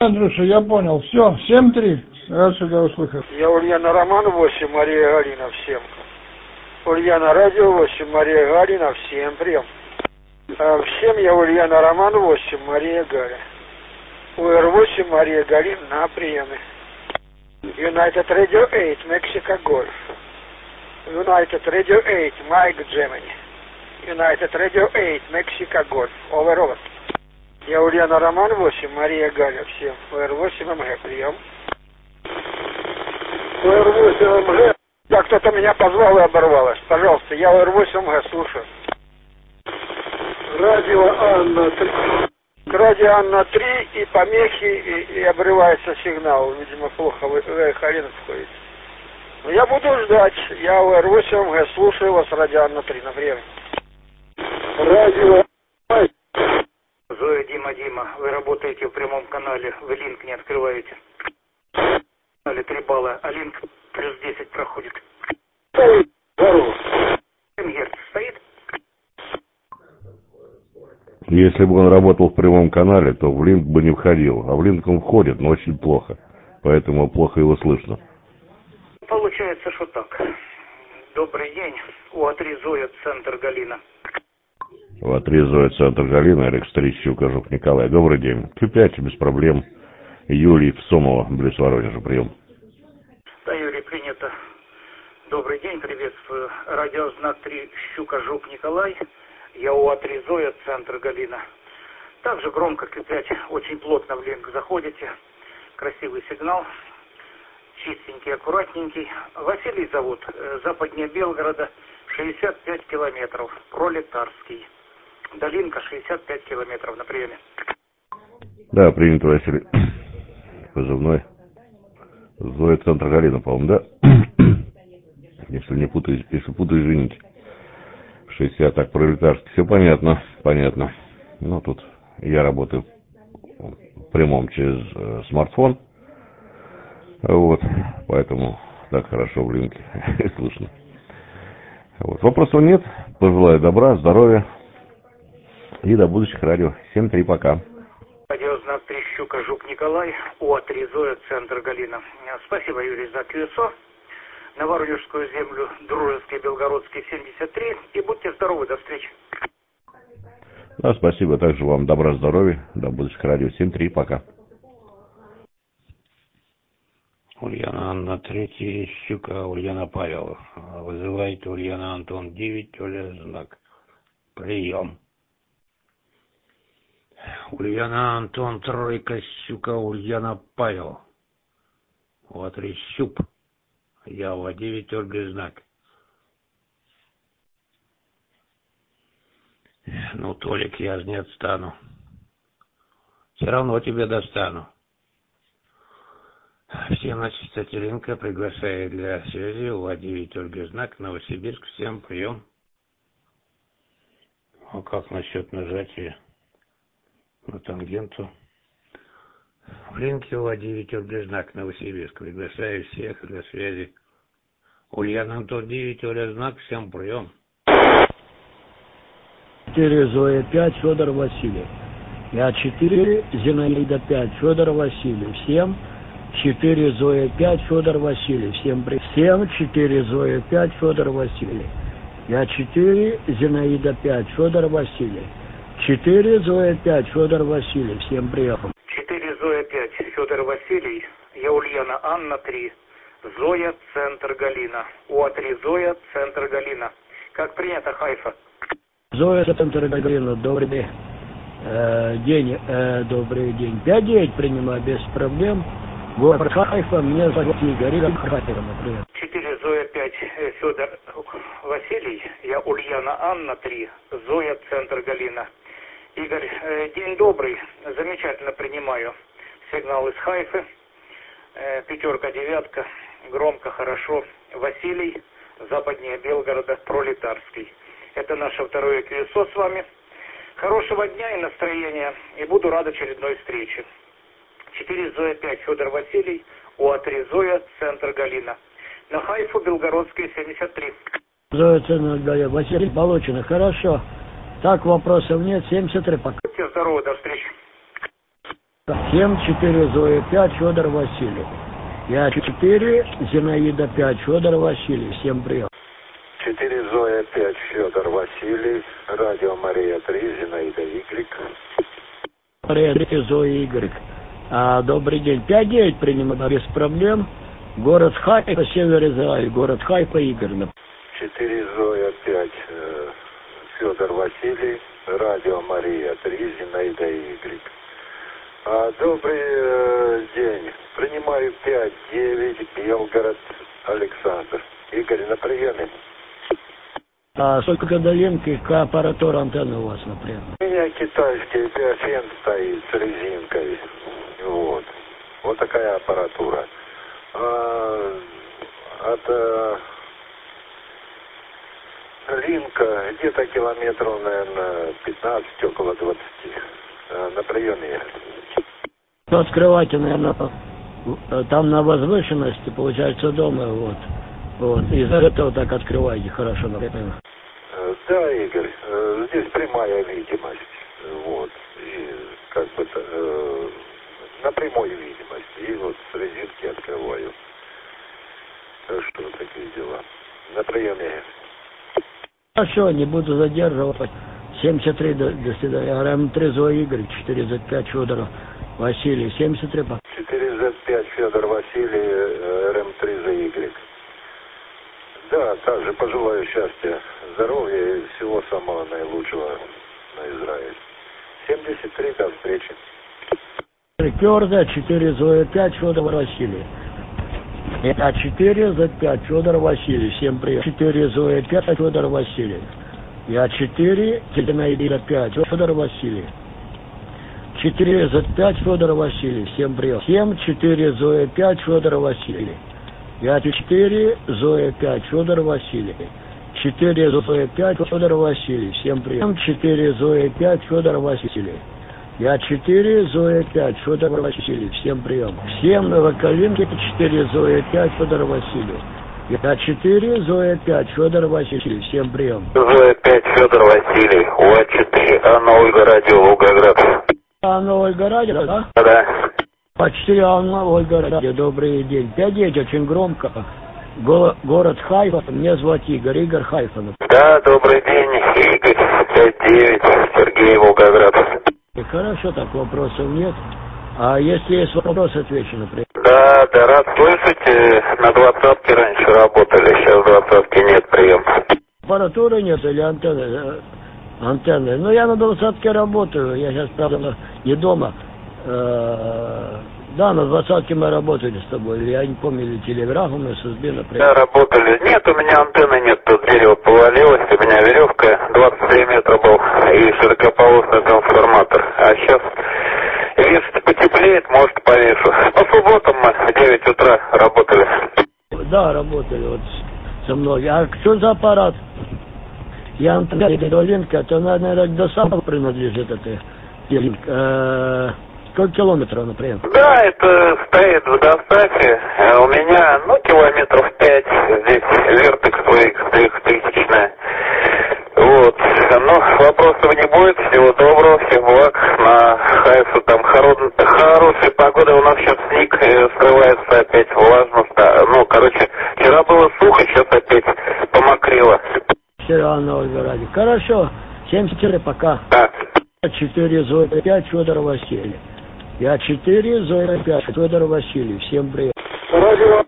Андрюша, я понял. Все, 7-3. Рад сюда услышать. Я Ульяна Роман 8, Мария Галина, всем. Ульяна Радио 8, Мария Галина, всем прием. Всем я Ульяна Роман 8, Мария Галя. УР8, Мария Галин на приеме. United Radio 8, Mexico Golf. United Radio 8, Mike Germany. United Radio 8, Mexico Golf. Overall. Я Ульяна Роман 8, Мария Галя, всем. УР8 МГ, прием. УР8 МГ. Да, кто-то меня позвал и оборвалось. Пожалуйста, я УР8 МГ, слушаю. Радио Анна 3. Радио Анна 3 и помехи, и обрывается сигнал. Видимо, плохо в эхолин входит. Но я буду ждать. Я УР8 МГ, слушаю вас, Радио Анна 3, на время. Радио Зоя, Дима, вы работаете в прямом канале, вы линк не открываете. В канале 3 балла, а линк плюс 10 проходит. Здорово. 7 Гц стоит? Если бы он работал в прямом канале, то в линк бы не входил. А в линк он входит, но очень плохо. Поэтому плохо его слышно. Получается, что так. Добрый день. УА3 Зоя, центр Галина. УА3 Зоя, центр Галина, Алекс Щука, Жук Николай. Добрый день. Q5 без проблем. Юлий в Сомово, близ Воронежа, прием. Да, Юрий, принято. Добрый день, приветствую. Радиознак 3 Щука, Жук Николай. Я УА3 Зоя, центр Галина. Также громко Q5, очень плотно в линк заходите. Красивый сигнал. Чистенький, аккуратненький. Василий зовут, западнее Белгорода, 65 километров, Пролетарский. До линка 65 километров на приеме. Да, принято, Василий. Позывной. Зоя, центр Галина, по-моему, да? Если не путаю, если путаю, извините. 60, так, Пролетарский. Все понятно, понятно. Ну, тут я работаю в прямом через смартфон. Вот, поэтому так хорошо в линке слышно. Вот. Вопросов нет. Пожелаю добра, здоровья и до будущих радио. 7-3, пока. Радиознак 3 Щука, Жук Николай, УА3 Зоя, центр Галина. Спасибо, Юрий, за QSO. На Воронежскую землю, Дружеский, Белгородский, 73. И будьте здоровы, до встречи. Да, спасибо. Также вам добра, здоровья. До будущих радио. 7-3, пока. Ульяна Анна 3, Щука, Ульяна Павел. Вызывает Ульяна Антон 9, Оля знак. Прием. Ульяна Антон 3, Щука, Ульяна Павел. УА3 Щуп. Я УА9, Ольга знак. Ну, Толик, я же не отстану. Все равно тебе достану. Всем на частоте линка приглашаю для связи УА9 Ольга знак, Новосибирск. Всем прием. А как насчет нажатия на тангенту? В линке УА9 Ольга знак, Новосибирск. Приглашаю всех для связи. Ульяна Антон 9, Оля знак. Всем прием. 4 Зоя 5, Федор Васильев. Я 4 Зинаида 5, Федор Васильев. Всем 4 Зоя 5, Федор Васильев. Всем 4 Зоя 5, Федор Васильев. Я 4 Зинаида 5, Федор Васильев. 4 Зоя 5, Федор Васильев. Всем прием. 4 Зоя 5, Федор Василий. Я Ульяна Анна 3. Зоя, центр Галина. УА3 Зоя, центр Галина. Как принято, Хайфа. Зоя, центр Галина. Добрый день. Добрый день. 5-9 принимаю без проблем. Город Хайфа, меня зовут Игорь. Например. 4 Зоя 5, Федор Василий. Я Ульяна Анна 3. Зоя, центр Галина. Игорь, день добрый. Замечательно принимаю сигнал из Хайфы. 5, 9. Громко, хорошо. Василий, западнее Белгорода, Пролетарский. Это наше второе QSO с вами. Хорошего дня и настроения. И буду рад очередной встрече. 4 Зоя 5, Федор Василий. УА3 Зоя, центр Галина. На Хайфу, Белгородский, 73. Зоя, центр Галина. Василий Болочина. Хорошо. Так, вопросов нет. 73 пока. Будьте здоровы, до встречи. 7-4 Зоя 5 Федор Василий. Я 4 Зинаида 5 Федор Василий. Всем прием. 4 Зоя 5 Федор Василий. Радио Мария 3 Зинаида Y. Мария 3 Зоя Y. Добрый день. 5-9 принимаю без проблем. Город Хайфа, север Израиль. Город Хайфа, Игорь. 4 Зоя 5 Федор Василий. Радио Мария 3 Зинаида Y. Добрый день. Принимаю 5-9 Белгород Александр. Игорь, на приеме. Сколько долинки, какая аппаратура антенны у вас, например? У меня китайский биофен стоит с резинкой. Вот такая аппаратура. От линка где-то километров, наверное, 15, около 20. На приеме. Открывайте, наверное, там на возвышенности, получается, дома, вот. Из-за этого так открывайте, хорошо, например. Да, Игорь, здесь прямая видимость, и как бы на прямой видимости, и вот с резинки открываю. Так что такие дела. На приеме. Хорошо, не буду задерживать. 73, до свидания. РМ3 Зоя Игорь, 4Z5 Федор Василий, 73. 4Z5 Федор Василий, РМ3 Зоя Y. Да, также пожелаю счастья, здоровья и всего самого наилучшего на Израиль. 73, до встречи. Твердо, 4 Зоя 5 Федор Василий. Это 4 Z5 Федор Василий, всем привет. 4 Зоя 5 Федор Василий. Я 4 Зинаида 5 Федор Василий. 4 Z5 Федор Василий, всем привет. 7-4 Зоя 5 Федор Василий. Я 4 Зоя 5 Федор Василий. 4 Зоя 5 Федор Василий, всем привет. 4 Зоя 5 Федор Василий. Я 4 Зоя 5 Федор Василий, всем прием. Всем Новокалинки 4 Зоя 5 Федор Василий. Я 4 Зоя 5 Федор Василий, всем прием. Зоя 5 Федор Василий, УА-4, Анна Ольга Радио, Волгоград. Анна Ольга Радио, да? Да. Почти Анна Ольга Радио, добрый день. 5-9, очень громко. Город Хайфа, меня зовут Игорь, Игорь Хайфа. Да, добрый день, Игорь, 5-9, Сергей, Волгоград. Хорошо, так вопросов нет. А если есть вопрос, отвечу, например. Да, рад слышать. На 20-ке раньше работали, сейчас 20-ки нет, прием. Аппаратуры нет или антенны? Антенны. Ну, я на 20-ке работаю. Я сейчас, правда, не дома. Да, на 20-ке мы работали с тобой. Я не помню, или телеграфом, или ССБ, например. Да, работали. Нет, у меня антенны нет. Тут дерево повалилось, у меня веревка 23 метра был и широкополосный трансформатор. А сейчас, если потеплеет, может, повешу. По субботам мы в 9 утра работали. Да, работали вот со мной. А что за аппарат? Я антенна Долинка, это, наверное, до самого принадлежит этой Долинка. Сколько километров, например? Да, это стоит в доставке. У меня, километров 5. Здесь вертекс двухтысячная. Вопросов не будет. Всего доброго, всех благ. На Хайфу там хорошая погода. У нас сейчас снег скрывается, опять влажно. Вчера было сухо, сейчас опять помокрело. Вчера на Ольга Ради. Хорошо. 74, пока. Да. 4 Зоя 5 Федор Василий. Я 4 Зоя 5 Федор Василий. Всем привет. Радио.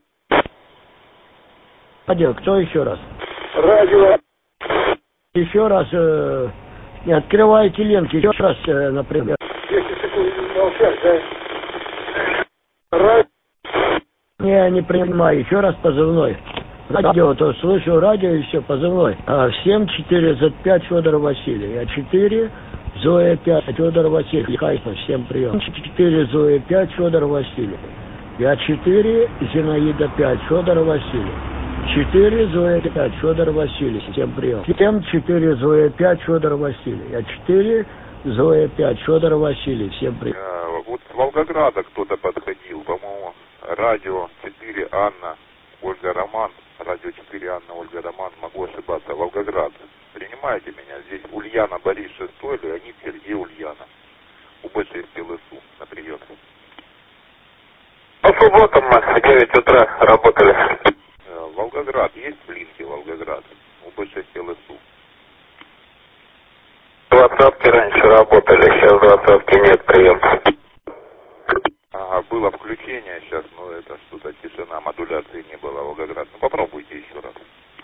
Радио, кто еще раз? Радио. Еще раз, не открывайте ленты, еще раз, например. 10 секунд молчать, да? Радио. Не принимаю, еще раз позывной. Радио, то слышу радио и все, позывной. Всем 4 Z5 Федор Василий. Я 4 Зоя 5 Федор Василий. Хайфа, всем прием. 4 Зоя 5 Федор Василий. Я 4 Зинаида 5 Федор Василий. 4 Зоя 5 Федор Василий. Всем прием. 4 Зоя 5 Федор Василий. Я 4 Зоя 5 Федор Василий. Всем прием. Вот с Волгограда кто-то подходил, по-моему, радио 4 Анна Ольга Роман. Радио 4 Анна Ольга Роман, могу ошибаться, Волгоград. Принимаете меня? Здесь Ульяна Борис 6, Леонид Сергей Ульяна. УБ-6 ЛСУ на приеме. По субботам мы в 9 утра работали. Волгоград, есть в линке Волгоград? УБ-6 ЛСУ. 20-ки раньше работали, сейчас 20-ки нет, прием. Ага, было включение сейчас, но это что-то тишина, модуляции не было, Волгоград. Ну попробуйте еще раз.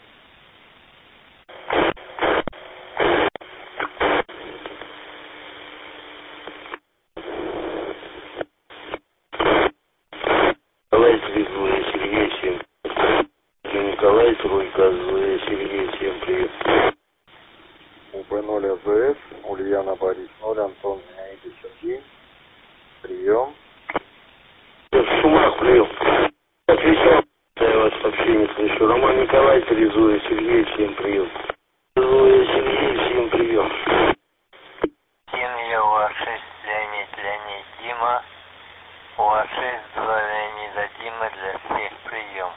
Николай Зоя Сергей, всем. Николай Тройка, Зоя Сергей, всем привет. УБ-0 АЗС, Ульяна Борис 0, Антон Зинаида Сергей. Прием. Я в Сумах прием. Отвечал, я вас вообще не слышу. Роман Николаевич, Зоя Сергей, всем прием. Зоя Сергей, всем прием. Семья УА-6, Леонид, Дима. УА-6, 2 Леонида, Дима, для всех прием.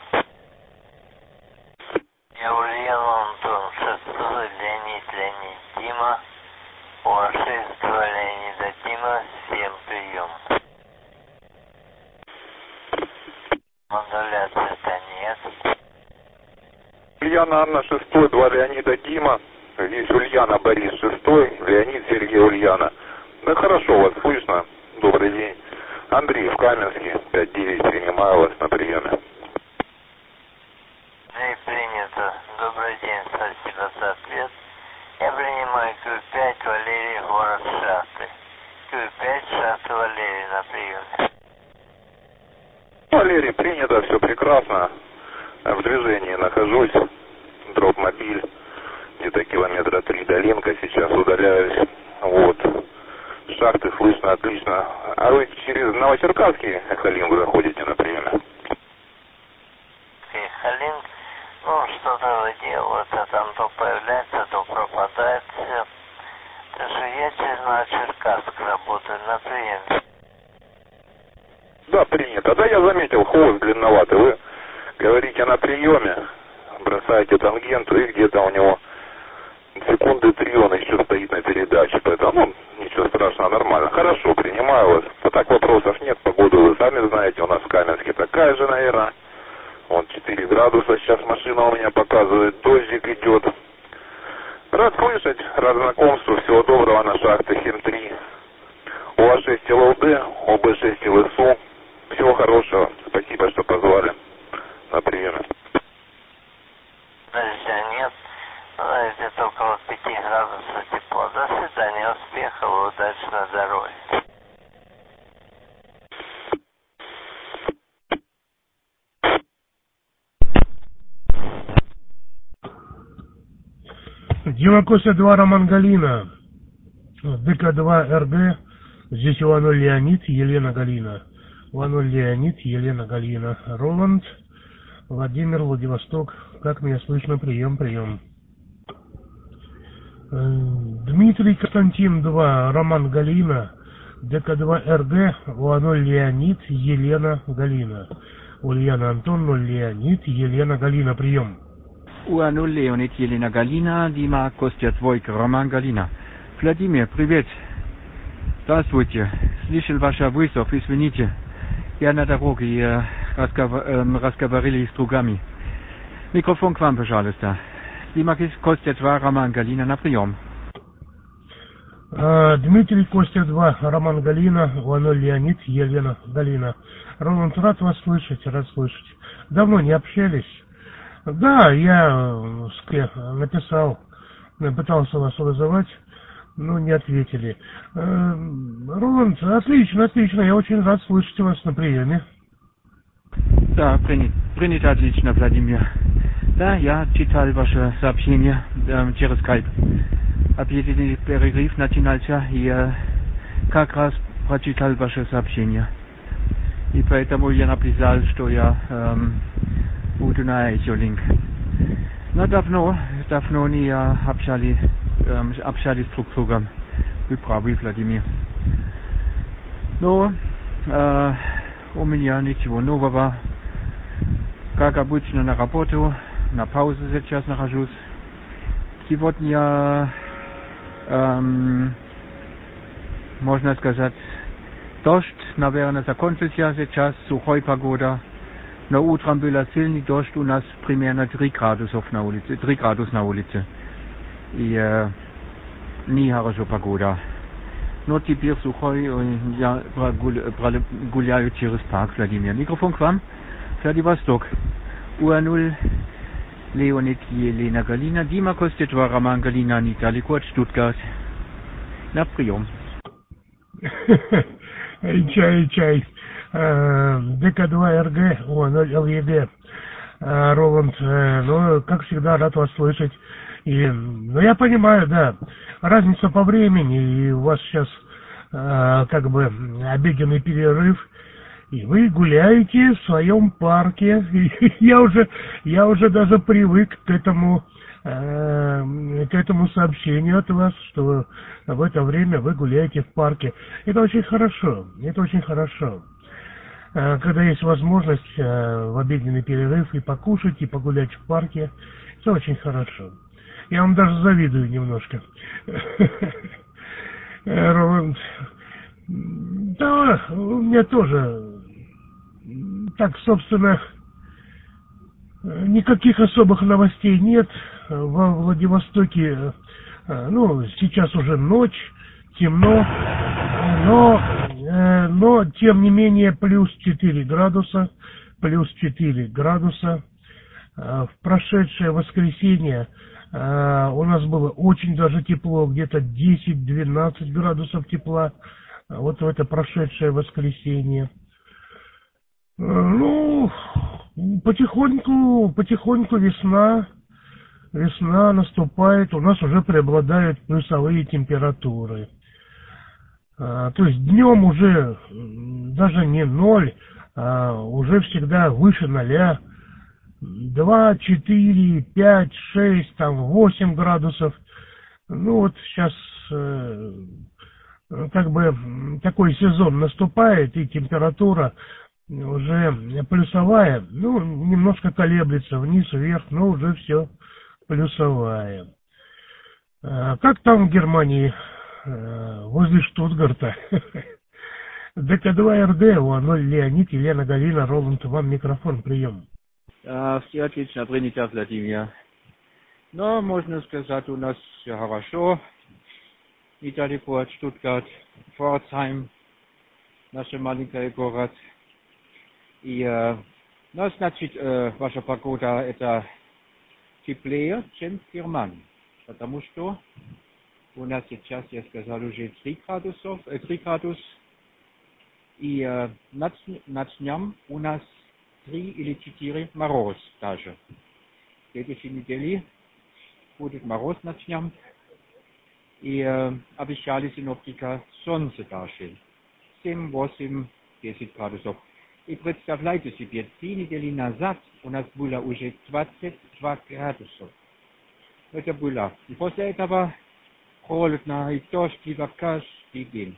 Я Ульяна, Антон, 6 Леонид, Дима. УА-6, 2 Леонида, Дима, всем прием. Модуляции-то нет. Ульяна Анна 6, 2 Леонида Дима. Здесь Ульяна Борис 6, Леонид Сергей Ульяна. Да хорошо вас слышно. Добрый день. Андрей в Каменске, 5-9, принимаю вас на приеме. Да, принято. Добрый день, спасибо за ответ. Я принимаю Q5, Валерий, город Шахты. Q5, Шахты, Валерий, на приеме. Валерий, принято, все прекрасно. В движении нахожусь. Дроп-мобиль. Где-то километра 3 до Ленка. Сейчас удаляюсь. Вот. Шахты слышно отлично. А вы через Новочеркасский Эхолинг заходите на приеме? Эхолинг? Ну, что-то делается, там то появляется, то пропадает все. Так что я через Новочеркасск работаю на приеме. Да, принято. Да, я заметил, хвост длинноватый. Вы говорите на приеме, бросаете тангенту, и где-то у него секунды 3 он еще стоит на передаче. Поэтому, ничего страшного, нормально. Хорошо, принимаю вас. А так вопросов нет. Погоду вы сами знаете, у нас в Каменске такая же, наверное. Вон 4 градуса сейчас машина у меня показывает, дождик идет. Рад слышать, рад знакомству, всего доброго на шахте 7-3. УА-6 ЛЛД, ОБ-6 ЛСУ. Всего хорошего. Спасибо, что позвали на приеме. Дождя нет. Где-то около 5 градусов тепла. До свидания, успехов, удачи на дороге. Дима Костя 2 Роман Галина. ДК-2 РГ. Здесь УА-0 Леонид, Елена Галина. УА-0 Леонид, Елена Галина. Роланд, Владимир, Владивосток. Как меня слышно? Прием. Дмитрий Константин 2 Роман Галина. ДК-2 РГ. УА-0 Леонид, Елена Галина. Ульяна Антон 0 Леонид, Елена Галина. Прием. УА-0 Леонид, Елена Галина, Дима Костя 2 Роман Галина. Владимир, привет. Здравствуйте. Слышал ваш вызов, извините. Я на дороге, разговаривали с другами. Микрофон к вам, пожалуйста. Дима Костя 2 Роман Галина, на прием. Дмитрий Костя 2 Роман Галина, УА-0 Леонид, Елена Галина. Роланд, рад вас слышать. Давно не общались. Да, я написал, пытался вас вызывать, но не ответили. Роланд, отлично, я очень рад слышать вас на приеме. Да, принято отлично, Владимир. Да, я читал ваше сообщение через Skype. Объявили перерыв начинался, и я как раз прочитал ваше сообщение. И поэтому я написал, что я буду на Эхолинг. Но давно не общались друг с другом. Вы правы, Владимир. Но у меня ничего нового. Как обычно на работу, на паузе сейчас нахожусь. Сегодня можно сказать, дождь, наверное, закончился сейчас, сухой погода. Но утром был сильный дождь, у нас примерно 3 градусов на улице. И не хорошо погода. Но теперь сухой, я гуляю через парк, Владимир. Микрофон к вам, Владивосток. УА0, Leonid Елена Галина, Дима Костетва, Роман Галина, недалеко от Штутгарт. На прием. Чай. ДК2РГ, УА0 ЛЕГ. Роланд, ну, как всегда, рад вас слышать. Ну, я понимаю, да, разница по времени, и у вас сейчас как бы обеденный перерыв, и вы гуляете в своем парке. Я уже даже привык к этому сообщению от вас, что в это время вы гуляете в парке. Это очень хорошо, Когда есть возможность в обеденный перерыв и покушать, и погулять в парке, это очень хорошо. Я вам даже завидую немножко. Роланд, да, у меня тоже, так, собственно, никаких особых новостей нет. Во Владивостоке, ну, сейчас уже ночь, темно, но тем не менее плюс 4 градуса. В прошедшее воскресенье у нас было очень даже тепло, где-то 10-12 градусов тепла, вот в это прошедшее воскресенье. Ну, потихоньку весна наступает, у нас уже преобладают плюсовые температуры. То есть днем уже даже не 0, а уже всегда выше 0. 2, 4, 5, 6, там 8 градусов. Ну вот сейчас как бы такой сезон наступает, и температура уже плюсовая, ну, немножко колеблется вниз-вверх, но уже все плюсовая. Как там в Германии, возле Штутгарта? ДК2РД, УА0 Леонид, Елена Галина, Роланд, вам микрофон, прием. Все отлично, принято, Владимир. Но можно сказать, у нас все хорошо. Недалеко от Штутгарт, Pforzheim, наш маленький город. И, ну, значит, ваша погода это теплее, чем в Германии. Потому что у нас сейчас, я сказал, уже 3 градуса. И над днем у нас 3 или 4 мороз даже. В следующей неделе будет мороз над днем. И обещали синоптика солнце даже. 7, 8, 10 градусов. И представляете себе, 3 недели назад у нас было уже 22 градуса. Это было. И после этого холодно и дождь каждый день.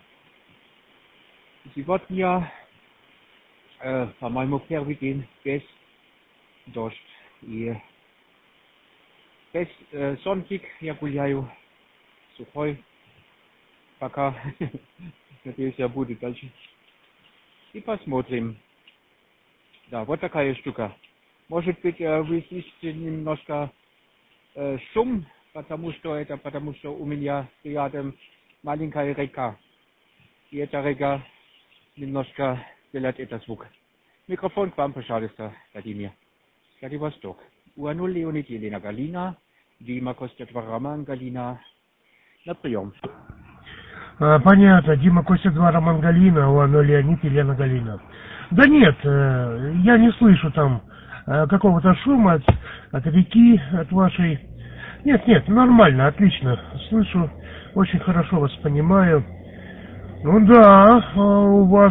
Сегодня, по-моему, первый день без дождь. И без зонтик я гуляю сухой. Пока. Надеюсь, я буду дальше. И посмотрим. Да, вот такая штука. Может быть, вы слышите немножко шум, потому что у меня рядом маленькая река. И эта река немножко делает этот звук. Микрофон к вам, пожалуйста, Владимир. Владивосток. УА0 Леонид Елена Галина, Дима Костетва, Роман Галина. На прием. Понятно, Дима Костетва, Роман Галина, УА0 Леонид Елена Галина. Да нет, я не слышу там какого-то шума от реки, от вашей. Нет, нормально, отлично. Слышу, очень хорошо вас понимаю. Ну да, у вас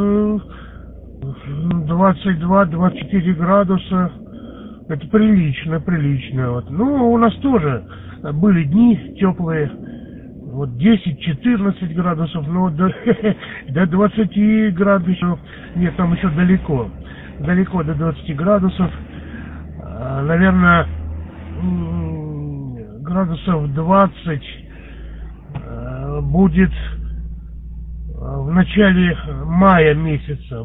22-24 градуса. Это прилично. Вот. Ну, у нас тоже были дни теплые. Вот 10-14 градусов, но до 20 градусов. Нет, там еще далеко до 20 градусов. Наверное, градусов 20 будет в начале мая месяца,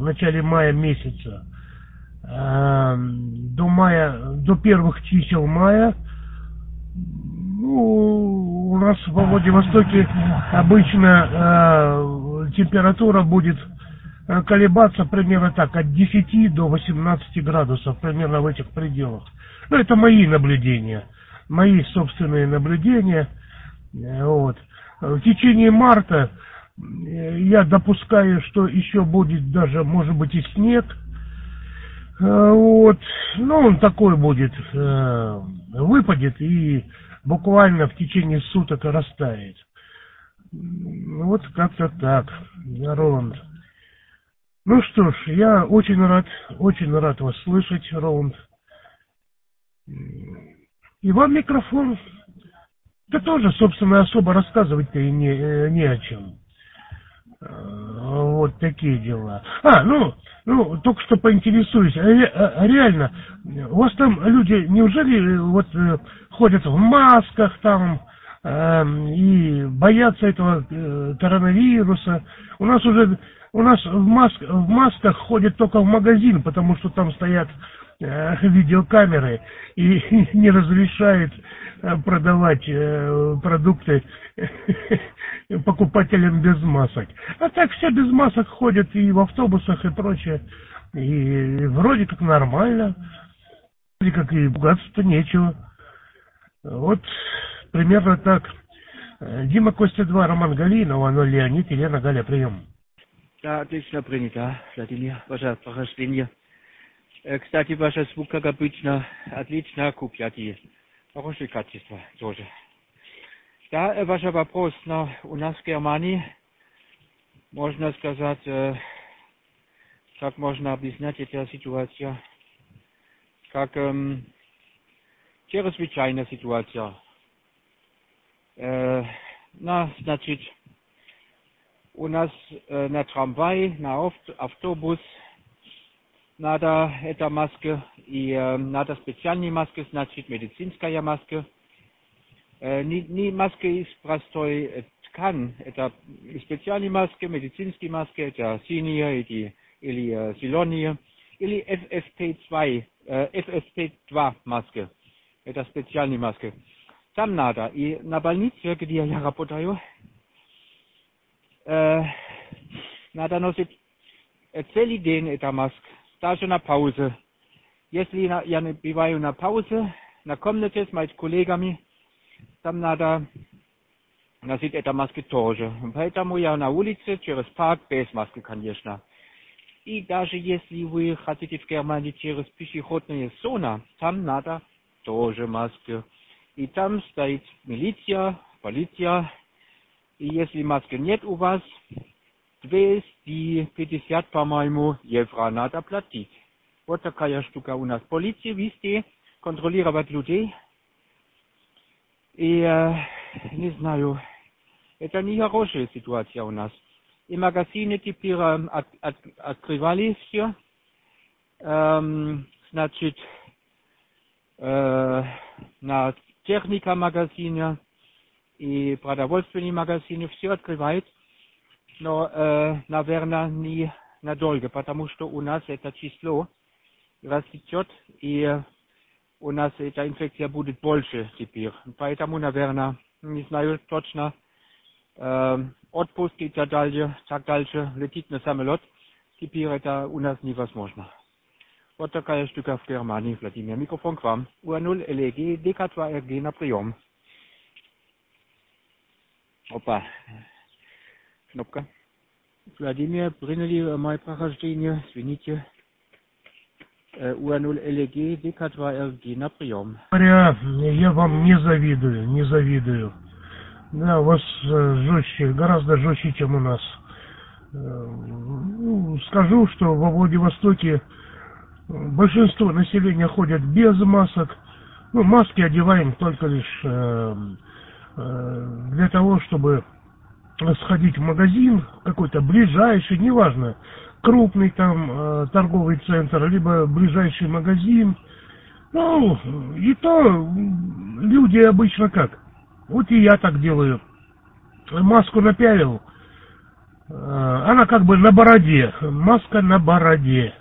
до первых чисел мая, ну, у нас во Владивостоке обычно температура будет колебаться примерно так, от 10 до 18 градусов, примерно в этих пределах. Ну, это мои наблюдения, мои собственные наблюдения. Вот. В течение марта я допускаю, что еще будет даже, может быть, и снег. Вот. Ну, он такой будет, выпадет и буквально в течение суток растает. Вот как-то так, Роланд. Ну что ж, я очень рад вас слышать, Роланд. И вам микрофон. Да тоже, собственно, особо рассказывать-то и не о чем. Вот такие дела. Ну, только что поинтересуюсь, реально, у вас там люди, неужели вот ходят в масках там и боятся этого коронавируса? У нас в масках ходят только в магазин, потому что там стоят видеокамеры и не разрешают продавать продукты покупателям без масок. А так все без масок ходят и в автобусах и прочее. И вроде как нормально. Вроде как и пугаться-то нечего. Вот примерно так. Дима, Костя 2, Роман Галинов, Анна Леонид, Елена, Галя, прием. Да, отлично принято, Владимир, ваше прохождение. Кстати, ваша звук, как обычно, отлично, купляти. Хорошее качество тоже. Да, ваш вопрос, но у нас в Германии, можно сказать, как можно объяснять эту ситуацию, как чрезвычайная ситуация. Значит, у нас на трамвай, на автобус надо эта маска, и надо специальная маска, значит медицинская маска. Не маска из простой ткани, это специальная маска, медицинская маска, это синяя или зеленая, или FFP2 маска, это специальная маска. Там надо, и на больнице, где я работаю, надо носить целый день эта маска, даже на паузе. Если я не бываю на паузе, на комнате с моими коллегами, там надо носить эту маску тоже. Поэтому я на улице через парк без маски, конечно. И даже если вы хотите в Германии через пешеходные зоны, там надо тоже маски. И там стоит милиция, полиция. И если маски нет у вас, 250, по-моему, евро надо платить. Вот такая штука у нас. Полиция везде контролировать людей. И, не знаю, это не хорошая ситуация у нас. И магазины теперь открывали все. Значит, на техника-магазине и продовольственные магазины все открывают. Но, наверное, не надолго, потому что у нас это число растет, и у нас эта инфекция будет больше теперь. Поэтому, наверное, не знаю точно, отпуск и так дальше летит на самолет. Теперь это у нас невозможно. Вот такая штука в Германии, Владимир. Микрофон к вам. U0 LEG DK2RG на прием. Опа. Кнопка. Владимир, приняли мое прохождение, извините. U0 LEG DK2RG на прием. Я вам не завидую. Да, у вас жестче, гораздо жестче, чем у нас. Скажу, что во Владивостоке большинство населения ходят без масок. Ну, маски одеваем только лишь для того, чтобы сходить в магазин, какой-то ближайший, неважно, крупный там торговый центр, либо ближайший магазин. Ну, и то люди обычно как? Вот и я так делаю. Маску напялил, она как бы на бороде, маска на бороде.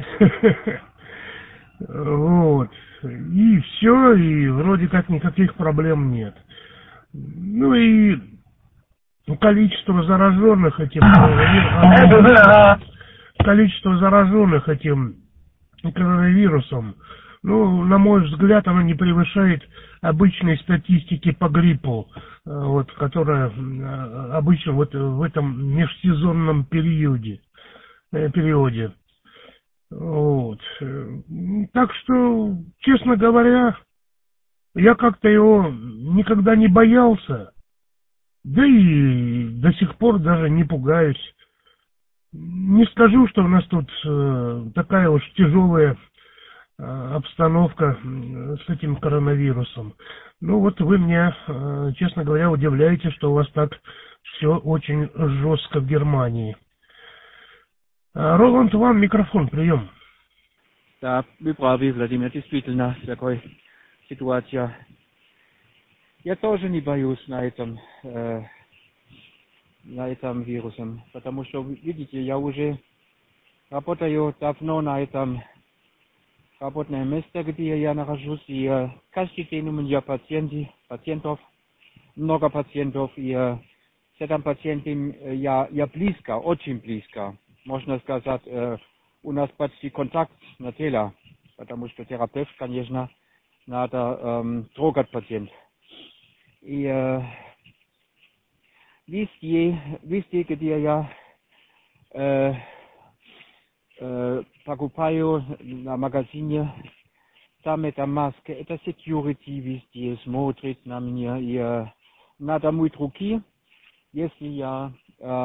Вот. И все, и вроде как никаких проблем нет. Ну и количество зараженных этим коронавирусом, ну, на мой взгляд, оно не превышает обычной статистики по гриппу, вот, которая обычно вот в этом межсезонном периоде. Вот. Так что, честно говоря, я как-то его никогда не боялся, да и до сих пор даже не пугаюсь. Не скажу, что у нас тут такая уж тяжелая обстановка с этим коронавирусом. Ну вот вы меня, честно говоря, удивляете, что у вас так все очень жестко в Германии. Роланд, вам микрофон, прием. Да, вы правы, Владимир, действительно, такая ситуация. Я тоже не боюсь на этом вирусом, потому что, видите, я уже работаю давно на этом работном месте, где я нахожусь, и каждый день у меня пациентов, много пациентов, и с этим пациентом я близко, очень близко, можно сказать, у нас почти контакт на теле, потому что терапевт, конечно, надо трогать пациента. И везде, где я покупаю на магазине, там эта маска, это security везде смотрит на меня, и надо мыть руки, если я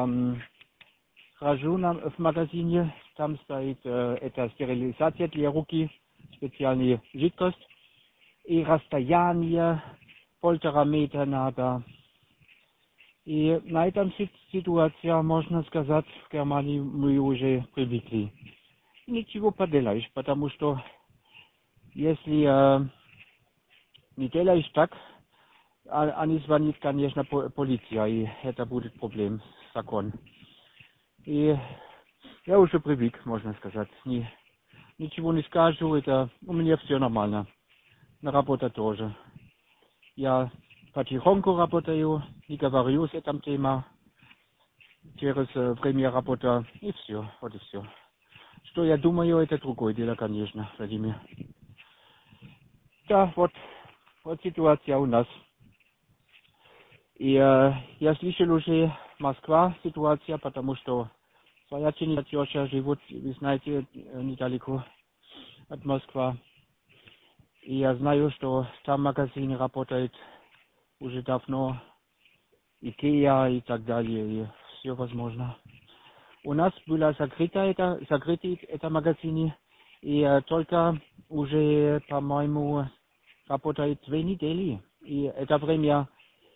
хожу в магазине, там стоит эта стерилизация для руки, специальная жидкость, и расстояние 1,5 метра надо. И на этом ситуации, можно сказать, в Германии мы уже привыкли. Ничего поделаешь, потому что если не делаешь так, они звонит, конечно, полиция, и это будет проблем, закон. И я уже привык, можно сказать. Ничего не скажу, это у меня все нормально. На работе тоже. Я потихоньку работаю, не говорю с этим тема. Через время работы, и все, вот и все. Что я думаю, это другое дело, конечно, Владимир. Да, вот ситуация у нас. И я слышал уже Москва ситуация, потому что своя тетя живут, вы знаете, недалеко от Москвы. И я знаю, что там магазин работает уже давно, Икеа и так далее, и все возможно. У нас было закрыто это магазин, и только уже, по-моему, работает 2 недели. И это время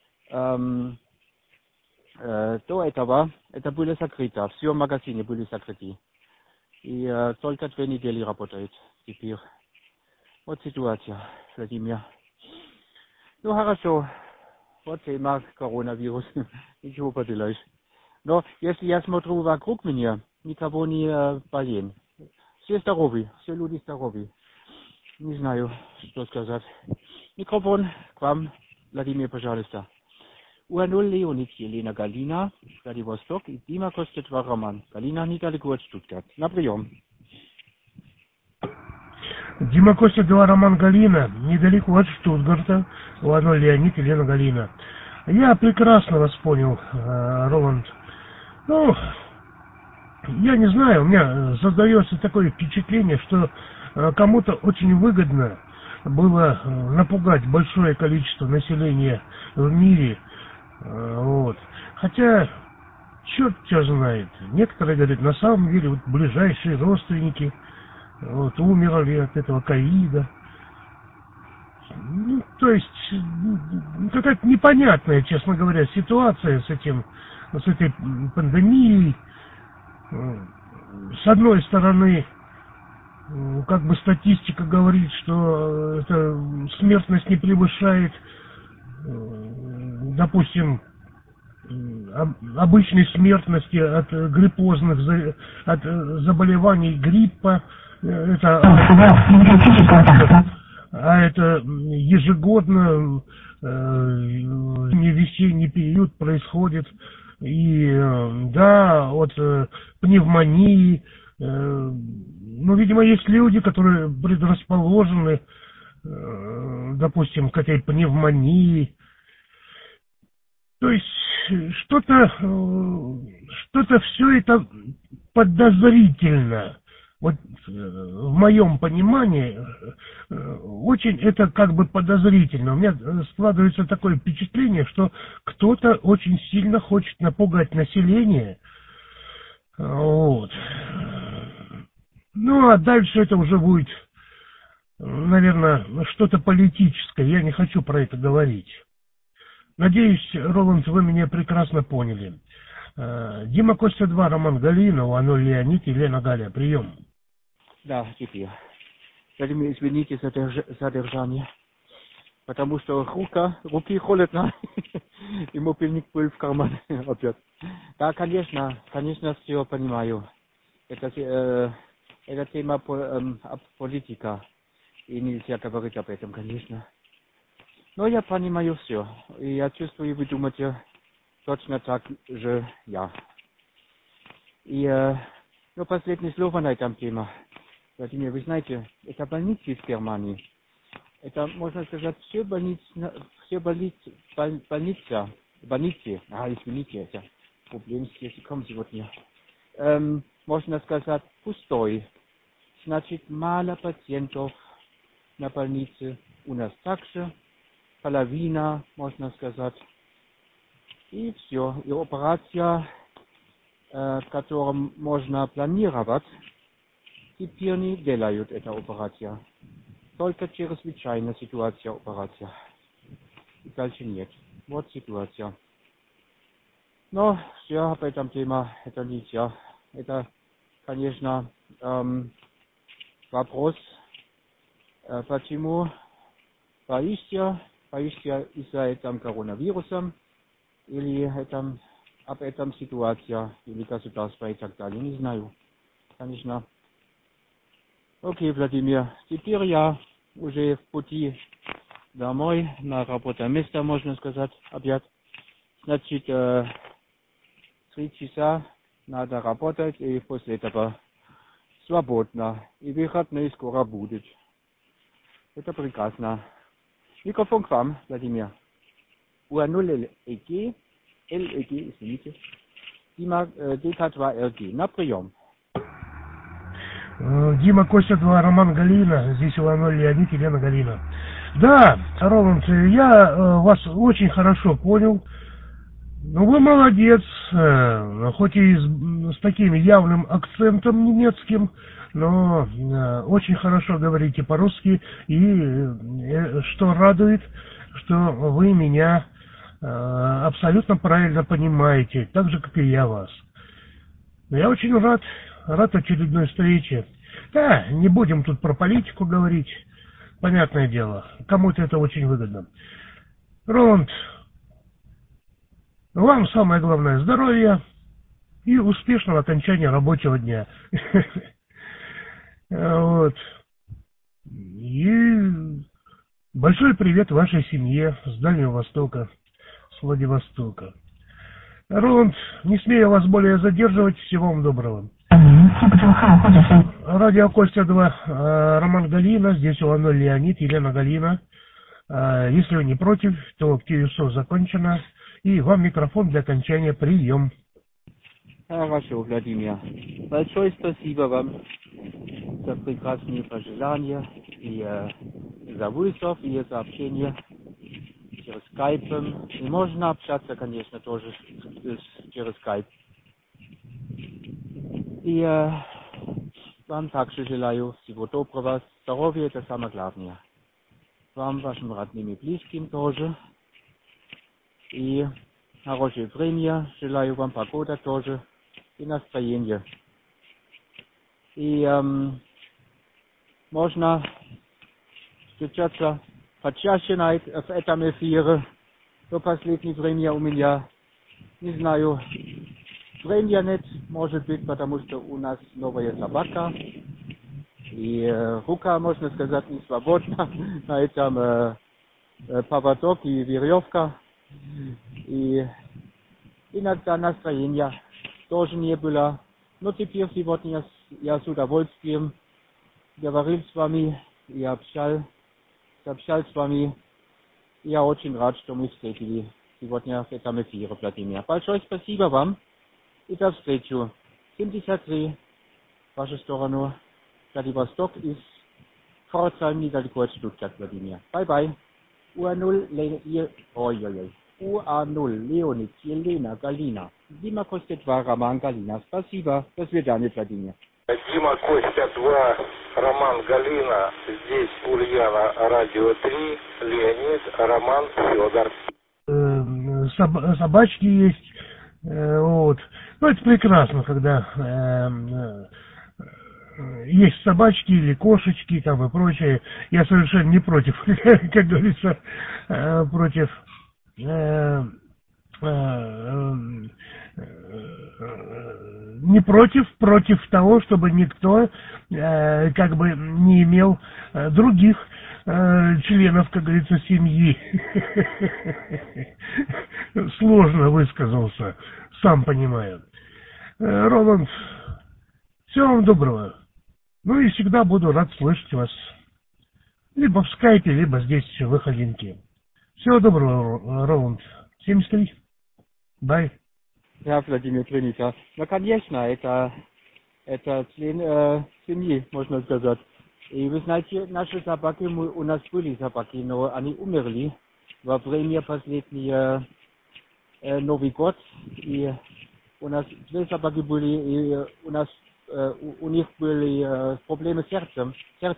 до этого это было закрыто, все магазины были закрыты. И только 2 недели работает теперь. Вот ситуация, Владимир. Ну хорошо, вот тема коронавирус, ничего поделаешь. Но если я смотрю вокруг меня, никого не болеет. Все здоровы, все люди здоровы. Не знаю, что сказать. Микрофон к вам, Владимир, пожалуйста. Уанул Леонид, Елена Галина, Владивосток, и Дима Костетва Роман. Галина, недалеко от Штутгарт. На прием. Дима Костетва Роман, Галина, недалеко от Штутгарта. Уанул Леонид, Елена Галина. Я прекрасно вас понял, Роланд. Ну, я не знаю, у меня создается такое впечатление, что кому-то очень выгодно было напугать большое количество населения в мире. Вот. Хотя, черт тебя знает. Некоторые говорят, на самом деле, вот ближайшие родственники вот, умерли от этого ковида. Ну, то есть, какая-то непонятная, честно говоря, ситуация с этой пандемией. С одной стороны, как бы статистика говорит, что эта смертность не превышает, допустим, обычной смертности от гриппозных, от заболеваний гриппа. Это ежегодно весенний период происходит. И да, от пневмонии. Ну, видимо, есть люди, которые предрасположены, допустим, к этой пневмонии. То есть что-то все это подозрительно. Вот в моем понимании очень это как бы подозрительно. У меня складывается такое впечатление, что кто-то очень сильно хочет напугать население. Вот. Ну, а дальше это уже будет, наверное, что-то политическое. Я не хочу про это говорить. Надеюсь, Роланд, вы меня прекрасно поняли. Дима Костя 2, Роман Галинов, Анну Леонид и Лена Галя. Прием. Да, теперь. Владимир, извините за задержание. Потому что руки холодно, и мобильник был в кармане опять. Да, конечно, все понимаю. Это тема политика, и нельзя говорить об этом, конечно. Но я понимаю все, и я чувствую, вы думаете точно так же я. И, последнее слово на этом теме. Владимир, вы знаете, это больницы в Германии. Это, можно сказать, все больницы, извините, это проблем с языком сегодня. Можно сказать, пустой. Значит, мало пациентов на больнице. У нас также половина, можно сказать. И все. И операция, которую можно планировать, теперь не делают эту операцию. Только чрезвычайная ситуация операция. И дальше нет. Вот ситуация. Но все об этом теме, это нельзя. Это, конечно, вопрос, почему боишься из-за этого коронавируса, или об этом ситуация, или государство и так далее, не знаю. Конечно. Окей, Владимир, теперь я уже в пути домой, на рабочее место, можно сказать, опять. Значит, 3 часа надо работать, и после этого свободно. И выходные скоро будет. Это прекрасно. Микрофон к вам, Владимир. U0 LEG, извините, DK2LG. На прием. Дима Костя 2, Роман Галина, здесь U0 Леонид и Лена Галина. Да, Роланд, я вас очень хорошо понял. Ну, вы молодец, хоть и с таким явным акцентом немецким, но очень хорошо говорите по-русски, и что радует, что вы меня абсолютно правильно понимаете, так же, как и я вас. Я очень рад очередной встрече. Да, не будем тут про политику говорить, понятное дело, кому-то это очень выгодно. Роланд, вам самое главное здоровья и успешного окончания рабочего дня. Вот. И большой привет вашей семье с Дальнего Востока, с Владивостока. Роланд, не смею вас более задерживать, всего вам доброго. Радио Костя 2, Роман Галина, здесь U0 Леонид, Елена Галина. Если вы не против, то QSO закончено. И вам микрофон для окончания. Прием. Хорошо, Владимир. Большое спасибо вам за прекрасные пожелания и за вызов и за общение через скайп. И можно общаться, конечно, тоже через скайп. И вам также желаю всего доброго. Здоровья — это самое главное. Вам, вашим родным и близким тоже. И хорошее время. Желаю вам погода тоже. И настроение. И можно встречаться почаще в этом эфире. В последнее время у меня Не знаю, времени нет, может быть, потому что у нас новая собака. И рука, можно сказать, не свободна. На этом поводок и веревка. И иногда настроения тоже не было. Но теперь сегодня я с удовольствием говорил с вами и общался с вами. Я очень рад, что мы встретились сегодня в этом эфире, Владимир. Большое спасибо вам и до встречи. 73 в вашу сторону. Владивосток из Pforzheim, недалеко от Stuttgart, Владимир. Bye-bye. UA0, UA0, Leonid, Елена, Галина. Дима Костя 2, Роман, Галина. Спасибо. До свидания, Владимир. Дима Костя 2, Роман, Галина. Здесь Ульяна, Радио 3, Леонид, Роман, Федор. Собачки есть. Вот. Ну, это прекрасно, когда есть собачки или кошечки там и прочее. Я совершенно не против, как говорится, против не против того, чтобы никто как бы не имел других членов, как говорится, семьи. Сложно высказался, сам понимаю. Роланд, всего вам доброго. Ну и всегда буду рад слышать вас. Либо в скайпе, либо здесь в Ихалинке. Всего доброго, Роланд. 73. Bye. Ja, Владимир, принято. Ну, конечно, это член семьи, можно сказать. И вы знаете, наши собаки, у нас были собаки, но они умерли во время последнего Новый год. И у нас две собаки были, и у них были проблемы с сердцем.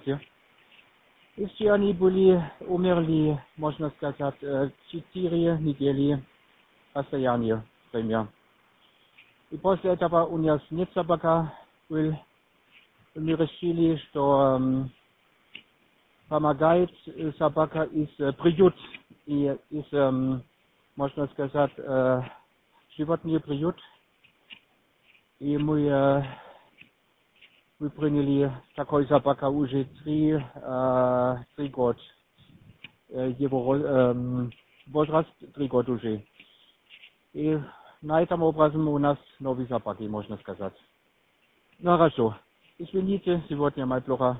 И все они умерли, можно сказать, 4 недели постоянно время. И после этого у нас нет собака был. Мы решили, что помогает собака из приют и из, можно сказать, животный приют. И мы приняли такой собака уже 3 года. Его возраст 3 года уже. И на этом образом у нас новые собаки, можно сказать. Ну хорошо. Извините, сегодня мой плохо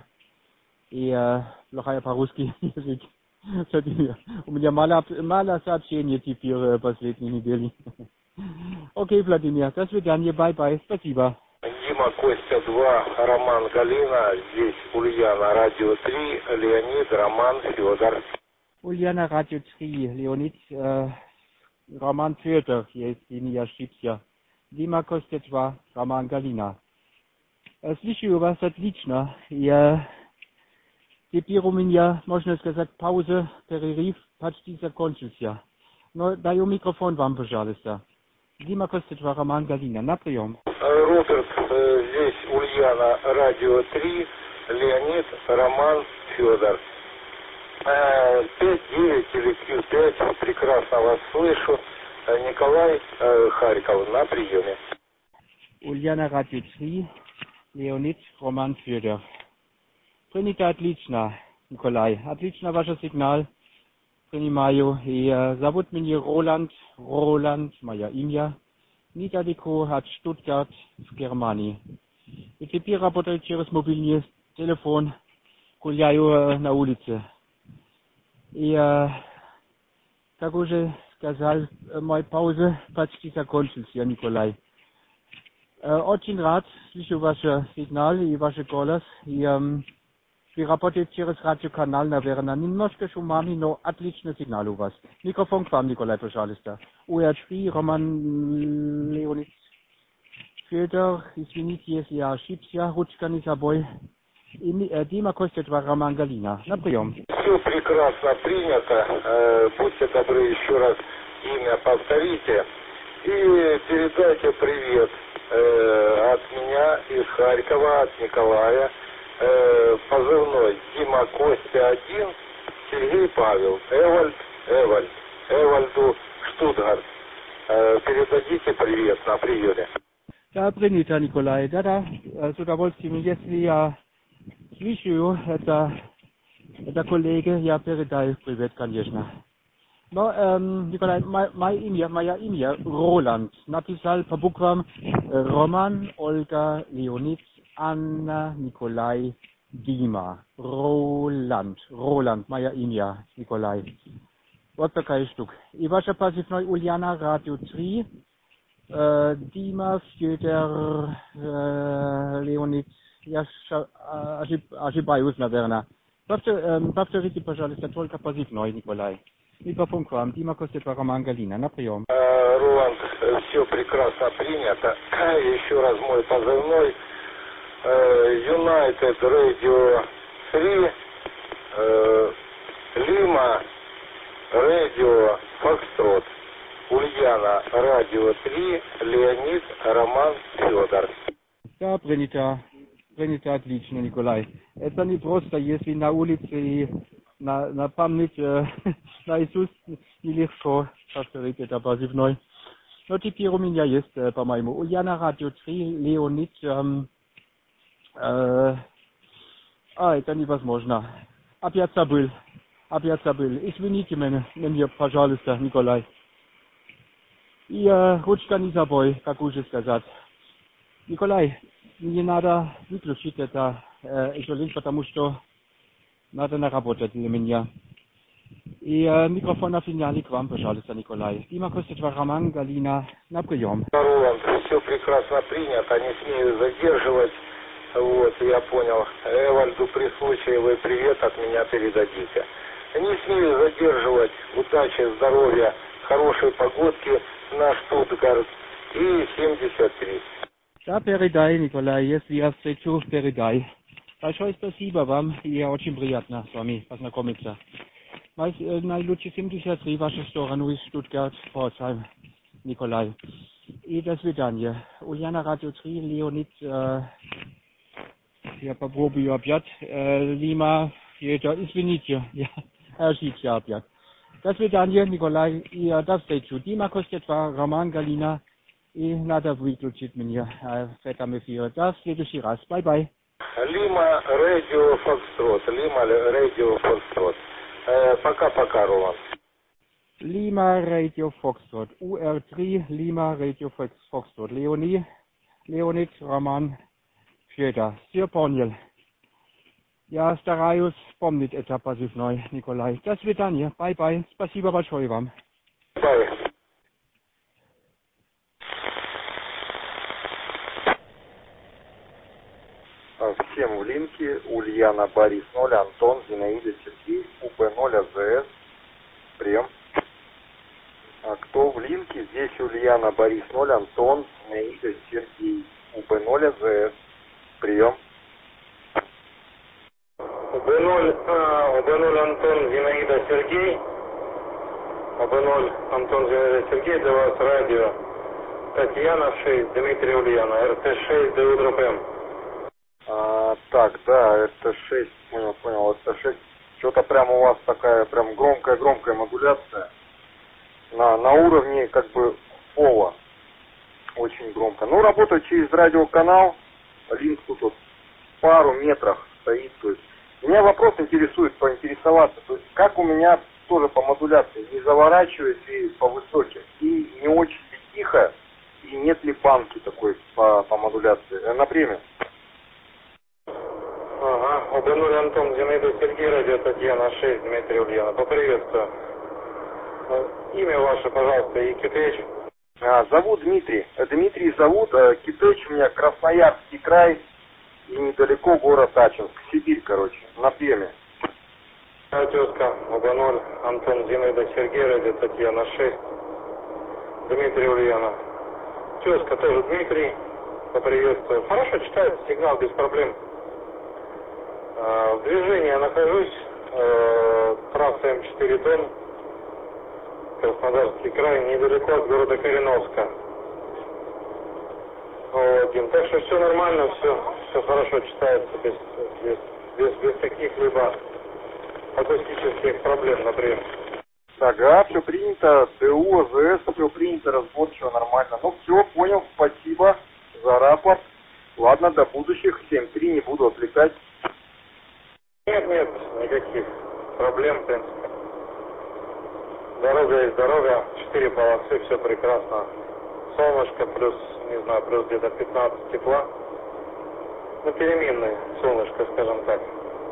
по-русски язык. У меня мало сообщений теперь последние недели. Окей, Владимир, до свидания, бай-бай, спасибо. Дима Костя 2, Роман, Галина. Здесь Ульяна, Радио 3, Леонид, Роман, Федор. Ульяна, Радио 3, Леонид, Роман, Федор, если не ошибся. Дима Костя 2, Роман, Галина. Слышу вас отлично. Теперь у меня, можно сказать, пауза, перерыв почти закончился. Но даю микрофон вам, пожалуйста. Дима Костя 2, Роман, Галина. На прием. Роберт, здесь Ульяна, Радио 3, Леонид, Роман, Федор. 5-9 или Q5, прекрасно вас слышу. Николай, Харьков, на приеме. Ульяна, Радио 3, Леонид, Роман, Федор. Принято отлично, Николай. Отлично ваше сигнал. Принимаю. И зовут меня Роланд, мое имя. Недалеко от Штутгарт в Германии. И теперь работаю через мобильный телефон. Гуляю на улице. И, как уже сказал, моя пауза почти закончилась, Николай. Очень рад, слышу ваш сигнал и ваш голос. И вы работаете через радиоканал, наверное, немножко шумами, но отличный сигнал у вас. Микрофон к вам, Николай, пожалуйста. УР3, Роман, Леонид, Федор, извините, если я ошибся, ручка не с собой. Дима Костя 2, Роман, Галина. На прием. Все прекрасно принято. Будьте добры, еще раз имя повторите. И передайте привет от меня из Харькова, от Николая. Позывной Дима Костя 1, Сергей Павел, Эвальду, Штутгарт. Передадите привет на приеме. Да, принято, Николай. Да, с удовольствием. Если я слышу, это коллега, я передаю привет, конечно. Но, Николай, мое имя Роланд. Написал по буквам Роман, Ольга, Леонид, Анна, Николай, Дима. Роланд, мое имя, Николай. Вот такая штука. И ваша позывной Ульяна, Радио 3. Дима, Федор, Леонид, я ошибаюсь, наверное. Повторите, пожалуйста, только позывной, Николай. Микрофон к вам. Дима Костева, Роман Галина. На прием. Роланд, все прекрасно принято. Еще раз мой позывной. United Radio 3. Лима Radio Foxtrot. Ульяна Радио 3. Леонид, Роман, Федор. Да, принято отлично, Николай. Это не просто, если на улице на память наизусть нелегко повторить это позывной. Но теперь у меня есть, по-моему, Ульяна Радио 3, Леонид, это невозможно. Опять забыл. Извините меня, пожалуйста, Николай. И ручка не забой, как уже сказать. Николай, мне надо выключить это изолент, потому что надо наработать для меня. И микрофон на финале к вам, пожалуйста, Николай. Дима Костева, Роман Галина, на прием. Роланд, все прекрасно принято, не смею задерживать. Вот, я понял. Эвальду при случае вы привет от меня передадите. Не смею задерживать. Удачи, здоровья, хорошей погодки на Штутгарт и 73. Да, передай, Николай, если я встречу, передай. Большое спасибо вам, и очень приятно с вами познакомиться. Наилучше 73 вашу сторону из Штутгарт, Пфорцheim, Николай. И до свидания. Ульяна Радио 3, Леонид, я попробую опять. Лима, извините, я ошибся опять. До свидания, Николай, и до встречи. Дима Костева, Роман Галина, и надо выключить меня в этом эфире. До следующий раз. Бай-бай. Лима Радио Фокстрот. Лима Радио Фокстрот. Пока-пока, Роланд. Lima Radio Foxtrot. UR3 Lima Radio Foxtrot. Leonid Roman Федор. Все понял. Я стараюсь помнить это позывной, Николай. До свидания. Бай-бай. Спасибо большое вам. Бай. Всем в линке. Ульяна, Борис 0, Антон, Зинаида, Сергей, УБ0, АЗС. Прием. А кто в линке? Здесь Ульяна, Борис 0, Антон, Зинаида, Сергей, УБ0, АЗС. Прием. УБ0 Антон, Зинаида, Сергей. УБ0 Антон, Зинаида, Сергей. Для вас радио Татьяна 6, Дмитрий Ульяна, РТ6, Давид РПМ. Так, да, РТ6, понял, РТ6. Что-то прям у вас такая прям громкая модуляция. На уровне как бы пола. Очень громко. Ну, работаю через радиоканал. Линк тут вот в пару метрах стоит. То есть меня вопрос интересует, поинтересоваться. То есть как у меня тоже по модуляции, не заворачивает ли по высоким, и не очень ли тихо, и нет ли банки такой по модуляции. На премию. Ага, ОБ0 Антон, Зинаида, Сергей, радио Татьяна 6, Дмитрий Ульяна. Поприветствую. Имя ваше, пожалуйста, и Китеч. Зовут Дмитрий. Дмитрий зовут. Китеч у меня Красноярский край и недалеко город Ачинск. Сибирь, короче, на приеме. Тезка, ОБ0 Антон, Зинаида, Сергей, радио Татьяна 6, Дмитрий Ульяна. Тезка тоже Дмитрий. Поприветствую. Хорошо читает сигнал, без проблем. В движении я нахожусь, трасса М4 Дон, Краснодарский край, недалеко от города Кореновска. Вот, так что все нормально, все хорошо читается, без каких-либо акустических проблем, например. Ага, все принято, ТУ, АЗС, все принято, разборчиво, нормально. Ну все, понял, спасибо за рапорт. Ладно, до будущих, 7-3, не буду отвлекать. Нет, никаких проблем, в принципе. Дорога есть дорога, 4 полосы, все прекрасно. Солнышко плюс, не знаю, плюс где-то 15 тепла. Ну, переменное солнышко, скажем так.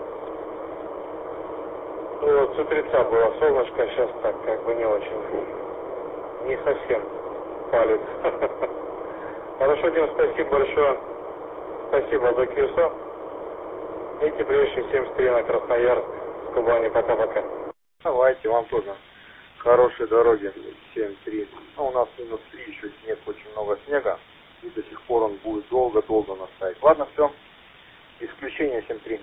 Ну, вот с утреца было солнышко, сейчас так, как бы не очень. Не совсем палит. Хорошо, Дим, спасибо большое. Спасибо за кирсо. И теплейший 73 на Красноярск, с Кубани. Пока-пока. Давайте, вам тоже. Хорошей дороги, 7-3. Ну, у нас минус 3, еще снег, очень много снега. И до сих пор он будет долго-долго настоять. Ладно, все. Исключение 7-3.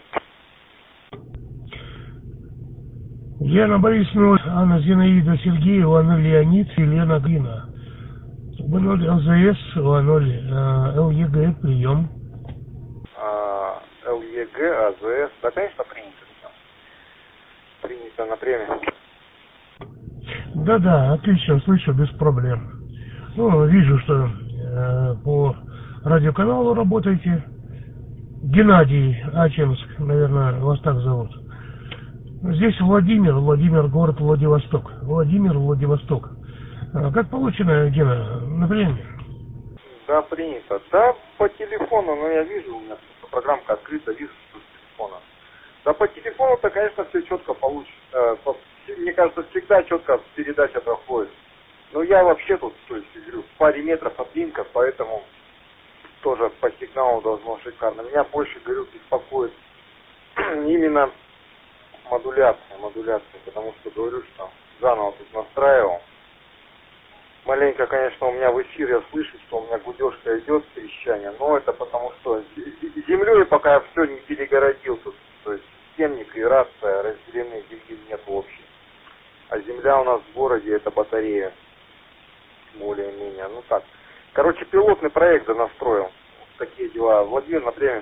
Елена Борисовна, Анна Зинаида Сергеева, Анна Леонид, Елена Глина. В0 ЛЗС, 0 ЛЕГ, прием. ЛЕГ, АЗС, да, конечно, принято. Принято на премию. Да, отлично, слышу, без проблем. Ну, вижу, что по радиоканалу работаете. Геннадий, Ачинск, наверное, вас так зовут. Здесь Владимир, город Владивосток. Владивосток. Как получено, Гена, например? Да, принято. Да, по телефону, но я вижу, у меня программка открыта, вижу, что с телефона. Да, по телефону-то, конечно, все четко получится. Мне кажется, всегда четко передача проходит. Но я вообще тут, то есть, говорю, в паре метров от линка, поэтому тоже по сигналу должно шикарно. Меня больше, говорю, беспокоит именно модуляция, потому что, говорю, что заново тут настраивал. Маленько, конечно, у меня в эфире я слышу, что у меня гудежка идет, трещание, но это потому что землей пока все не перегородил тут, то есть системник и рация разделены, земли нет вообще. А земля у нас в городе это батарея, более-менее, ну так. Короче, пилотный проект занастроил, такие дела. Владимир, например.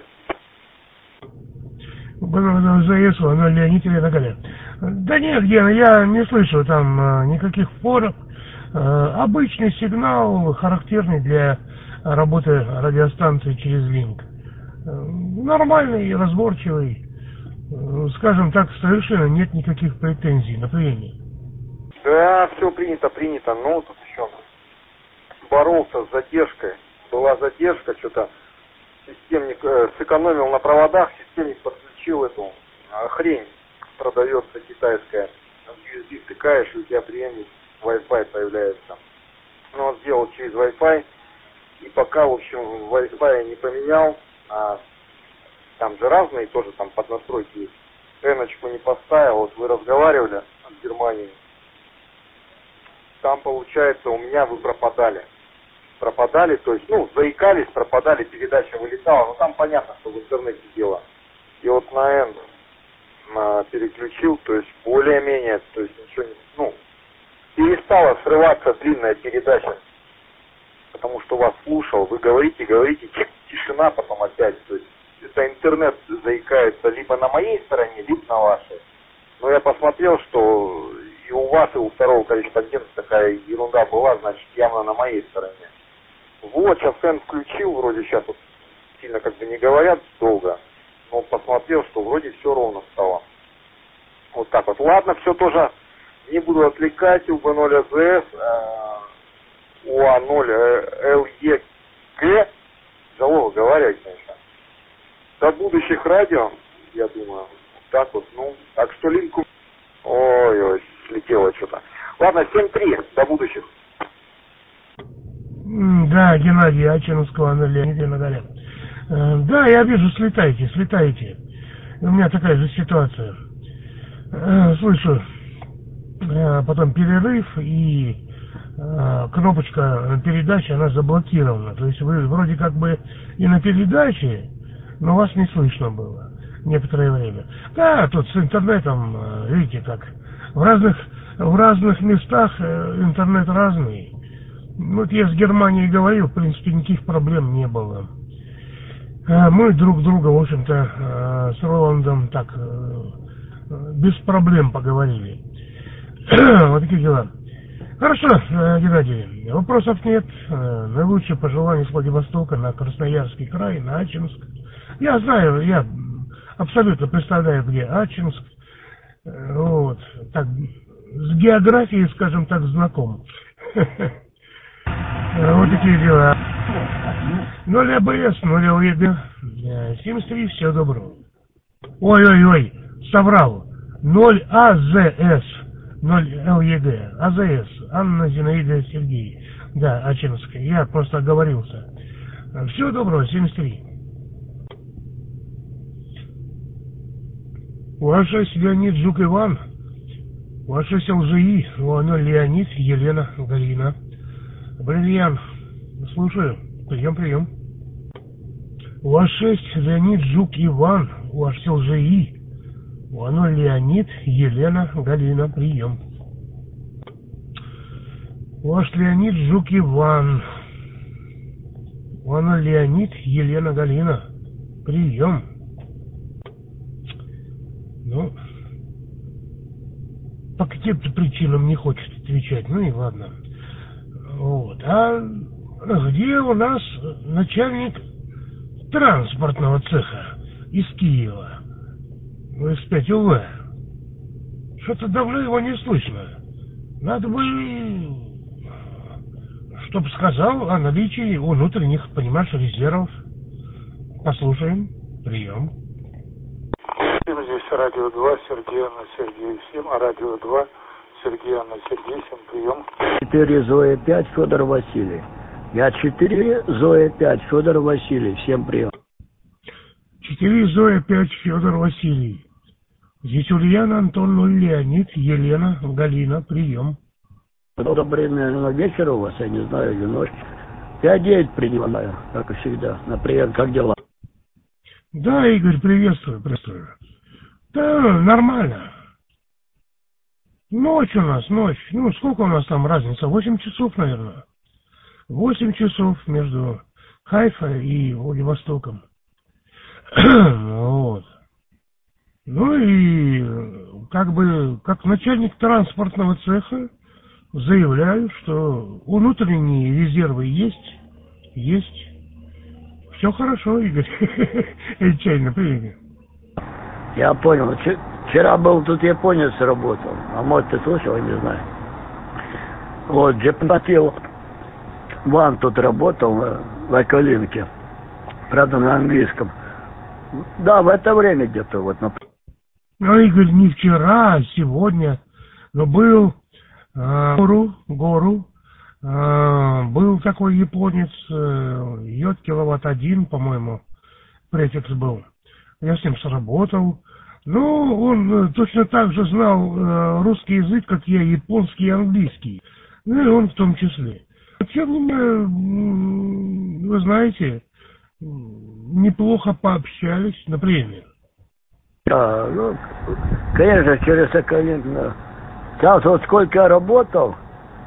ЗС, она Леонид Елена Галя. Да нет, Гена, я не слышу там никаких форов. Обычный сигнал, характерный для работы радиостанции через линк. Нормальный, разборчивый. Скажем так, совершенно нет никаких претензий на приеме. Да, все принято. Ну, тут еще боролся с задержкой. Была задержка, что-то системник сэкономил на проводах, системник подключил эту хрень, продается китайская. В USB втыкаешь, и у тебя приемник Wi-Fi появляется. Ну, он сделал через Wi-Fi, и пока, в общем, Wi-Fi не поменял, там же разные тоже там под настройки есть. N-очку не поставил, вот вы разговаривали с Германией, там, получается, у меня вы пропадали, то есть, ну, заикались, пропадали, передача вылетала, но там понятно, что в интернете дело. И вот на N переключил, то есть, более-менее, то есть, ничего не, ну, перестала срываться длинная передача, потому что вас слушал, вы говорите, тишина потом опять, то есть, это интернет заикается либо на моей стороне, либо на вашей. Но я посмотрел, что и у вас, и у второго корреспондента такая ерунда была, значит, явно на моей стороне. Вот, сейчас Н включил, вроде сейчас вот сильно как бы не говорят долго, но посмотрел, что вроде все ровно стало. Вот так вот. Ладно, все тоже не буду отвлекать. У B0 АЗС, у А0 ЛЕГ, тяжело говорить, конечно. До будущих радио, я думаю, так вот, ну, так что линку, ой, слетело что-то. Ладно, 7-3, до будущих. Да, Геннадий Ачиновского, Анна Леонидовна Нагаля. Да, я вижу, слетаете. У меня такая же ситуация. Слышу, потом перерыв и кнопочка передачи, она заблокирована. То есть вы вроде как бы и на передаче, но вас не слышно было некоторое время. Да, тут с интернетом, видите, как в разных местах интернет разный. Вот я с Германией говорил, в принципе, никаких проблем не было. Мы друг друга, в общем-то, с Роландом так без проблем поговорили. Вот такие дела. Хорошо, Геннадий, вопросов нет. Наилучшие пожелания с Владивостока на Красноярский край, на Ачинск. Я знаю, я абсолютно представляю, где Ачинск. Вот, так, с географией, скажем так, знаком. Вот такие дела. 0 АБС, 0 ОЕГ, 73, всего доброго. Ой, соврал. 0 АЗС, 0 ЛЕГ, АЗС, Анна Зинаида Сергей. Да, Ачинская, я просто оговорился. Всего доброго, 73. Ваша Леонид Жук Иван, ваша ЛЖИ, 0 Леонид, Елена, Галина. Бриллиант, слушаю, прием. УАЗ 6, Леонид Жук Иван, УАЗ ЛЖИ, 0 Леонид, Елена, Галина, прием. УАЗ Леонид Жук Иван, 0 Леонид, Елена, Галина, прием. Ну, по каким-то причинам не хочет отвечать, ну и ладно. Вот. А где у нас начальник транспортного цеха из Киева? С5 УВ. Что-то давно его не слышно. Надо бы, чтоб сказал о наличии внутренних, понимаешь, резервов. Послушаем. Прием. Здесь радио 2, Сергей Анна Сергей, всем, а радио 2, Сергей Анна Сергей, всем прием. 4 Зоя 5, Федор Василий. Я 4 Зоя 5, Федор Василий, всем прием. 4 Зоя 5, Федор Василий. Здесь Ульяна, Антон, 0 Леонид, Елена, Галина, прием. Добрый, наверное, вечер у вас, я не знаю, или ночь. 5-9 принимаю, как и всегда. Например, как дела? Да, Игорь, приветствую. Да, нормально. Ночь у нас, ночь. Ну, сколько у нас там разница? 8 часов, наверное. 8 часов между Хайфой и Владивостоком. Вот. Ну и как начальник транспортного цеха заявляю, что внутренние резервы есть. Все хорошо, Игорь. Чайно, привет. Я понял. Вчера был тут японец работал. А может, ты слышал, я не знаю. Вот, Джепатил Ван тут работал в Акалинке. Правда, на английском. Да, в это время где-то вот. Ну, Игорь, не вчера, а сегодня. Но был Гору. Был такой японец, Йод Киловатт-1, по-моему, префикс был. Я с ним сработал. Ну, он точно так же знал русский язык, как я, японский и английский. Ну, и он в том числе. Тем не менее, вы знаете, неплохо пообщались, например. Да, ну, конечно, через Соколин. Сейчас вот сколько я работал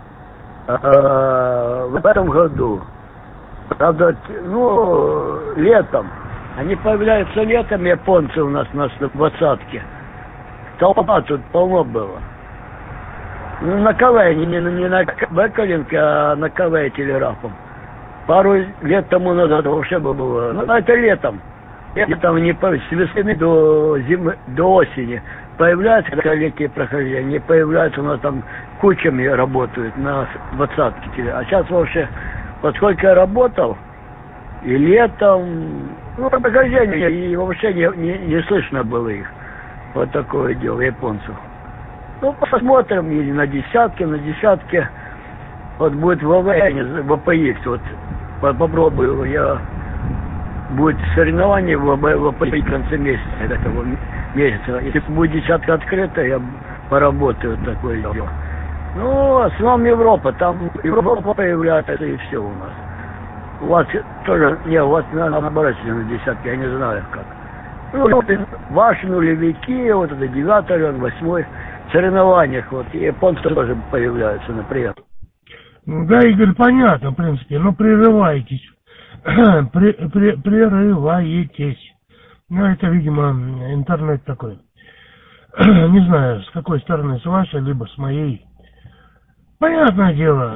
в этом году. Правда, ну, летом. Они появляются летом, японцы у нас на 20-ке. Толпа тут полно было. Ну, на КВ, не на Бекалинке, а на КВ телеграфом. Пару лет тому назад вообще было. Ну, это летом. Летом не с весны до осени. Появляются летние прохождения, не появляются, у нас там кучами работают на 20-ке. А сейчас вообще, вот сколько я работал, и летом, ну, прохождение, и вообще не слышно было их. Вот такое дело, японцев. Ну, посмотрим, или на десятке, вот будет ВПХ, вот, попробую, будет соревнование в ВПХ в конце месяца, этого месяца. Если будет десятка открыта, я поработаю, такое дело. Ну, в основном Европа, там Европа появляется, и все у нас. У вас тоже, у вас наоборот на десятке, я не знаю как. Ну, ваши нулевики, вот это 9-й район, 8-й, в соревнованиях, вот, и японцы тоже появляются, например. Ну да, Игорь, понятно, в принципе, но прерываетесь. Прерываетесь. Ну, это, видимо, интернет такой. Не знаю, с какой стороны, с вашей, либо с моей. Понятное дело,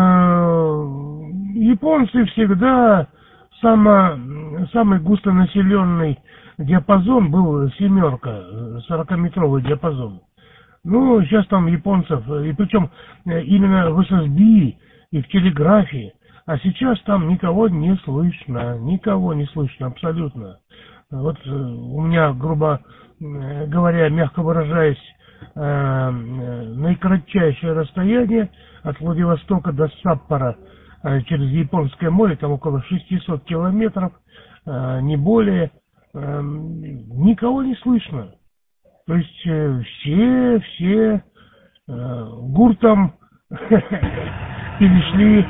японцы всегда самый густонаселенный диапазон был семерка, 40-метровый диапазон. Ну, сейчас там японцев, и причем именно в ССБ и в телеграфе, а сейчас там никого не слышно абсолютно. Вот у меня, грубо говоря, мягко выражаясь, наикратчайшее расстояние от Владивостока до Саппора через Японское море, там около 600 километров, не более, никого не слышно. То есть все гуртом перешли,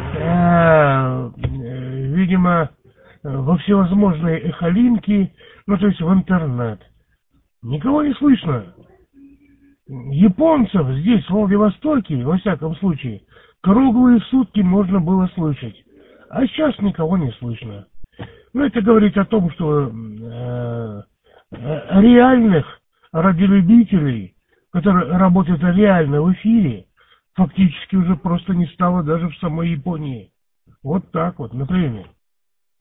видимо, во всевозможные эхолинки, ну то есть в интернет. Никого не слышно. Японцев здесь, в Владивостоке, во всяком случае, круглые сутки можно было слышать. А сейчас никого не слышно. Ну, это говорит о том, что реальных радиолюбителей, которые работают реально в эфире, фактически уже просто не стало даже в самой Японии. Вот так вот, например.